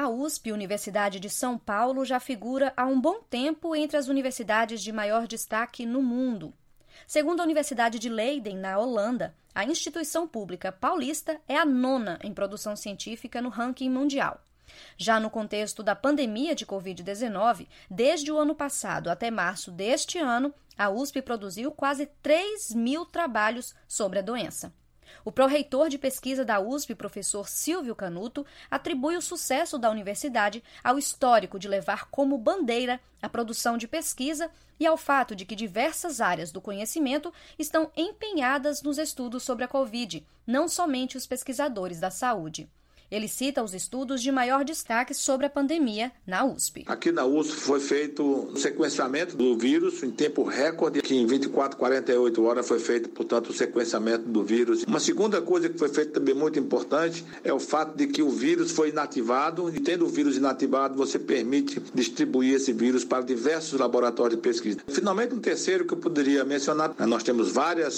A USP, Universidade de São Paulo, já figura há um bom tempo entre as universidades de maior destaque no mundo. Segundo a Universidade de Leiden, na Holanda, a instituição pública paulista é a 9ª em produção científica no ranking mundial. Já no contexto da pandemia de Covid-19, desde o ano passado até março deste ano, a USP produziu quase 3.000 trabalhos sobre a doença. O pró-reitor de pesquisa da USP, professor Silvio Canuto, atribui o sucesso da universidade ao histórico de levar como bandeira a produção de pesquisa e ao fato de que diversas áreas do conhecimento estão empenhadas nos estudos sobre a Covid, não somente os pesquisadores da saúde. Ele cita os estudos de maior destaque sobre a pandemia na USP. Aqui na USP foi feito o sequenciamento do vírus em tempo recorde, que em 24, 48 horas foi feito, portanto, o sequenciamento do vírus. Uma segunda coisa que foi feita também muito importante é o fato de que o vírus foi inativado, e tendo o vírus inativado, você permite distribuir esse vírus para diversos laboratórios de pesquisa. Finalmente, um terceiro que eu poderia mencionar, nós temos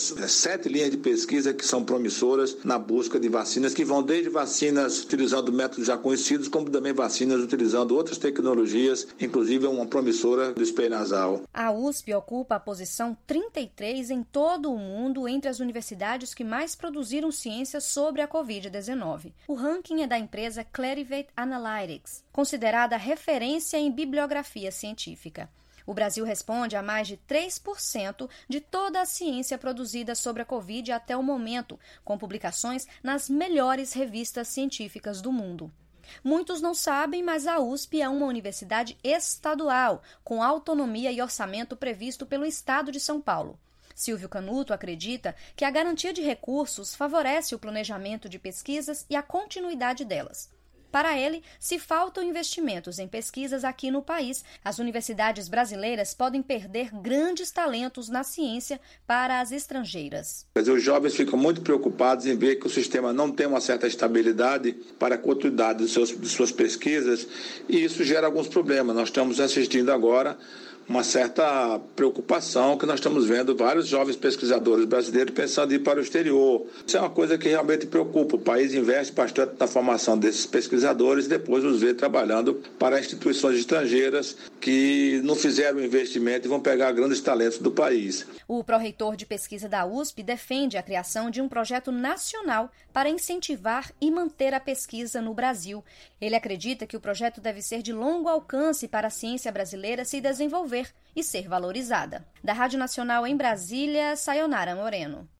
7 linhas de pesquisa que são promissoras na busca de vacinas, que vão desde vacinas utilizando métodos já conhecidos, como também vacinas utilizando outras tecnologias, inclusive uma promissora do spray nasal. A USP ocupa a posição 33 em todo o mundo entre as universidades que mais produziram ciência sobre a Covid-19. O ranking é da empresa Clarivate Analytics, considerada referência em bibliografia científica. O Brasil responde a mais de 3% de toda a ciência produzida sobre a Covid até o momento, com publicações nas melhores revistas científicas do mundo. Muitos não sabem, mas a USP é uma universidade estadual, com autonomia e orçamento previsto pelo Estado de São Paulo. Silvio Canuto acredita que a garantia de recursos favorece o planejamento de pesquisas e a continuidade delas. Para ele, se faltam investimentos em pesquisas aqui no país, as universidades brasileiras podem perder grandes talentos na ciência para as estrangeiras. Os jovens ficam muito preocupados em ver que o sistema não tem uma certa estabilidade para a continuidade de suas pesquisas, e isso gera alguns problemas. Nós estamos assistindo agora uma certa preocupação que nós estamos vendo vários jovens pesquisadores brasileiros pensando em ir para o exterior. Isso é uma coisa que realmente preocupa. O país investe bastante na formação desses pesquisadores e depois os vê trabalhando para instituições estrangeiras que não fizeram investimento e vão pegar grandes talentos do país. O pró-reitor de pesquisa da USP defende a criação de um projeto nacional para incentivar e manter a pesquisa no Brasil. Ele acredita que o projeto deve ser de longo alcance para a ciência brasileira se desenvolver e ser valorizada. Da Rádio Nacional em Brasília, Sayonara Moreno.